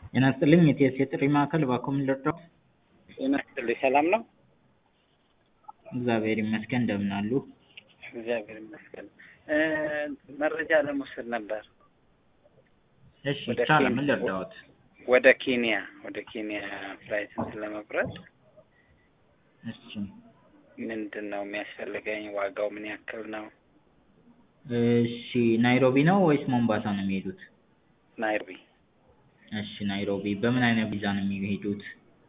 ጤና ይስጥልኝ የኢቲኤስ የጥሪ ማዕከል እባክዎ ምን ልርዳዎ? ጤና ይስጥልኝ ሰላም ነው? እግዚአብሔር ይመስገን እንደምን አሉ? እግዚአብሔር ይመስገን። መረጃ ለመውሰድ ነበር። እሺ ይቻላል ምን ልርዳዎት? ወደ ኬንያ ፍላይት ለመቁረጥ እሺ ምንድነው የሚያስፈልገኝ? ዋጋው ምን ያክል ነው? እሺ ናይሮቢ ነው ወይስ ሞምባሳ ነው የሚሄዱት? ናይሮቢ። እሺ ናይሮቢ በምን አይነት ቪዛ ነው የሚሄዱት?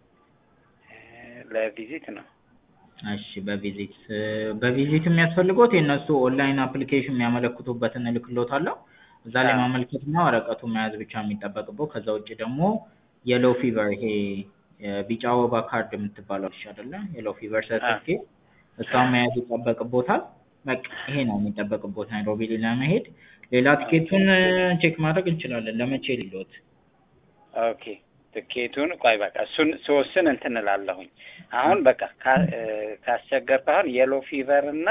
ለቪዚት ነው። እሺ በቪዚት የሚያስፈልገዎት የእነሱ ኦንላይን አፕሊኬሽን የሚያመለክቱበትን እልክልዎታለሁ። እዛ ላይ ማመልከትና ወረቀቱን መያዝ ብቻ የሚጠበቅብዎ። ከዛ ውጭ ደግሞ የሎ ፊቨር ይሄ ቢጫ ወባ ካርድ የምትባለው አለች አይደለ? የሎ ፊቨር ሰርቲፊኬት እሷን መያዝ ይጠበቅብዎታል። በቃ ይሄ ነው የሚጠበቅብዎት ናይሮቢ ለመሄድ። ሌላ ቲኬቱን ቼክ ማድረግ እንችላለን። ለመቼ ልልዎት? ኦኬ ትኬቱን ቆይ በቃ እሱን ስወስን እንትን እላለሁኝ። አሁን በቃ ካስቸገርኩህ አሁን የሎ ፊቨር እና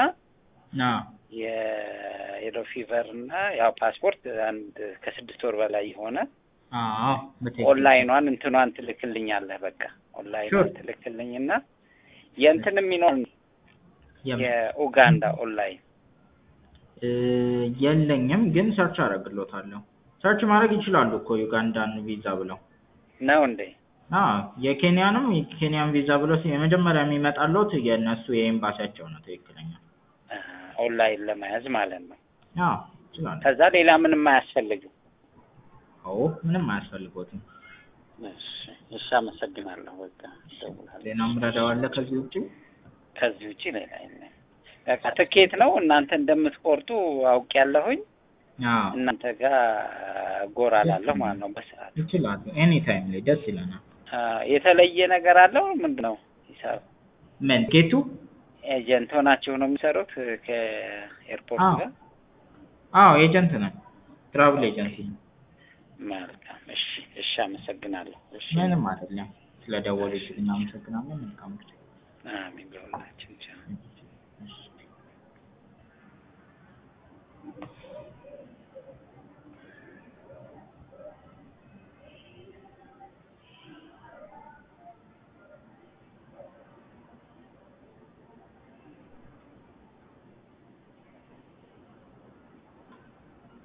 የሎ ፊቨር እና ያው ፓስፖርት አንድ ከ6 ወር በላይ የሆነ ኦንላይኗን እንትኗን ትልክልኛለህ። በቃ ኦንላይኗን ትልክልኝና የእንትን የሚኖር የኡጋንዳ ኦንላይን የለኝም፣ ግን ሰርች አደርግልዎታለሁ። ሰርች ማድረግ ይችላሉ እኮ ዩጋንዳን ቪዛ ብለው ነው እንዴ? የኬንያንም የኬንያን ቪዛ ብለው የመጀመሪያ የሚመጣልዎት የእነሱ የኤምባሲያቸው ነው ትክክለኛ ኦንላይን ለመያዝ ማለት ነው። ይችላሉ። ከዛ ሌላ ምንም አያስፈልግም? ምንም አያስፈልግዎትም። እሺ አመሰግናለሁ። በቃ እደውላለሁ። ሌላ ምረዳው አለ ከዚህ ውጪ? ከዚህ ውጪ ሌላ የለም። በቃ ትኬት ነው እናንተ እንደምትቆርጡ አውቄያለሁኝ። እናንተ ጋር ጎራ እላለሁ ማለት ነው በሰዓት። ይችላሉ። ኤኒ ታይም ላይ ደስ ይለናል። የተለየ ነገር አለው ምንድነው ሂሳብ? ምን ቲኬቱ? ኤጀንት ሆናችሁ ነው የሚሰሩት ከኤርፖርት ጋር? ኤጀንት ነው። ትራቭል ኤጀንሲ ነው። መልካም እሺ አመሰግናለሁ። ምንም አይደለም። ስለደወሉልኝ እናመሰግናለን። መልካም